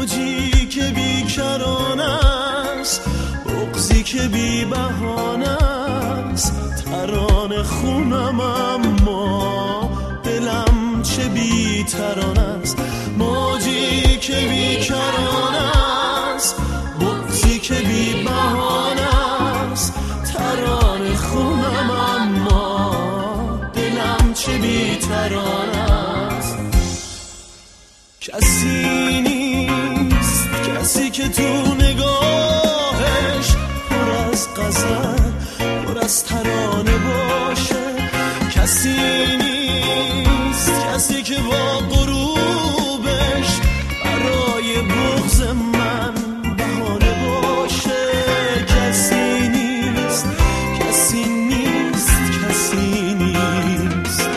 موجی که بیکران است، بغضی که بی بهانه است، ترانه خونم اما دلم چه بی ترانه است. موجی که بیکران است، بغضی که بی بهانه است، ترانه خونم اما دلم چه بی ترانه است. کسی نیست کسی که تو نگاهش پر از غزل پر از ترانه باشه. کسی نیست کسی که با غروبش برای بغض من بهانه باشه. کسی نیست کسی نیست کسی نیست.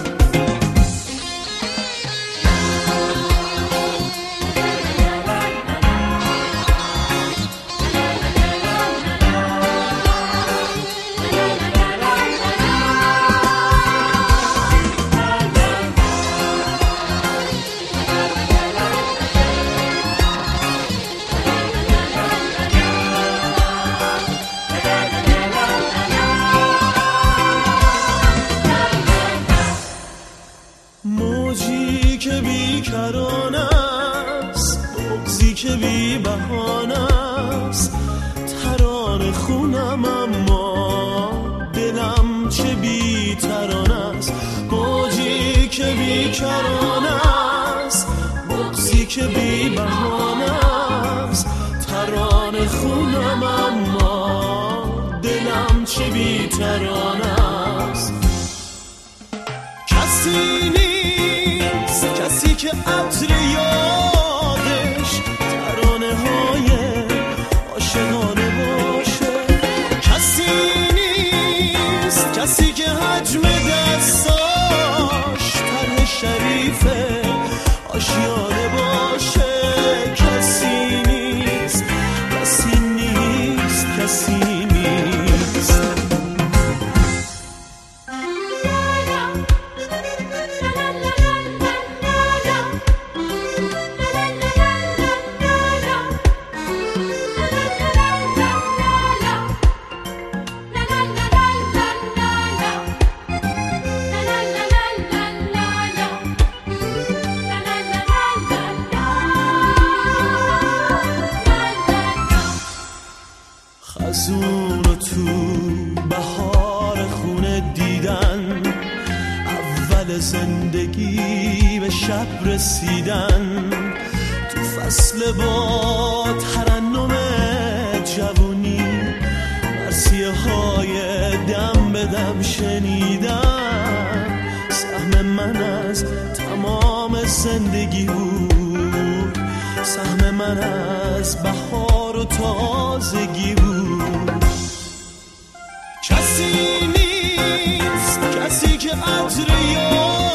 موجی که بیکران است، بغضی که بی بهانه است، ترانه خونم اما دلم چه بی ترانه است. موجی که بیکران است، بغضی که بی بهانه است، ترانه خونم اما دلم چه بی ترانه است. کسی نیست کسی که عطر یادش ترانه های عاشقانه باشه. کسی نیست کسی که حجم دستاش طرح شریف آشیانه باشه. کسی نیست کسی نیست کسی نیست. خزون و تو بهار خونه دیدن، اول زندگی به شب رسیدن، تو فصل با ترنم جوونی مرثیه های دم به دم شنیدن. سهم من از تمام زندگی بود، سهم من از بهار و تازگی بود. کسی نیست کسی که عطر